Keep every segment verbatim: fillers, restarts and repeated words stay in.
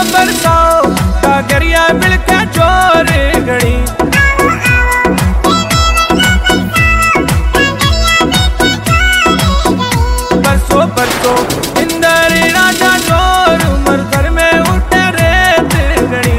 बरसाओ कागरिया मिलके जोर घड़ी। बरसो बरसो इंदर राजा जोर उमर घर में उठे रेत घड़ी।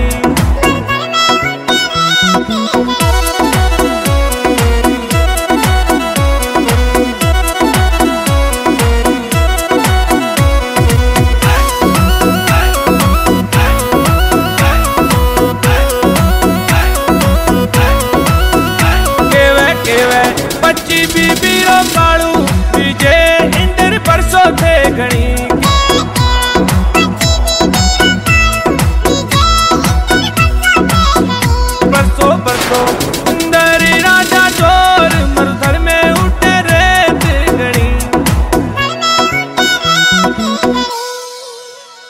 पच्ची बीबी रो कालू बीजे इंदर परसों थे घणी। बरसो बरसो इंदर राजा जोर मरधर में उठे रेत घणी।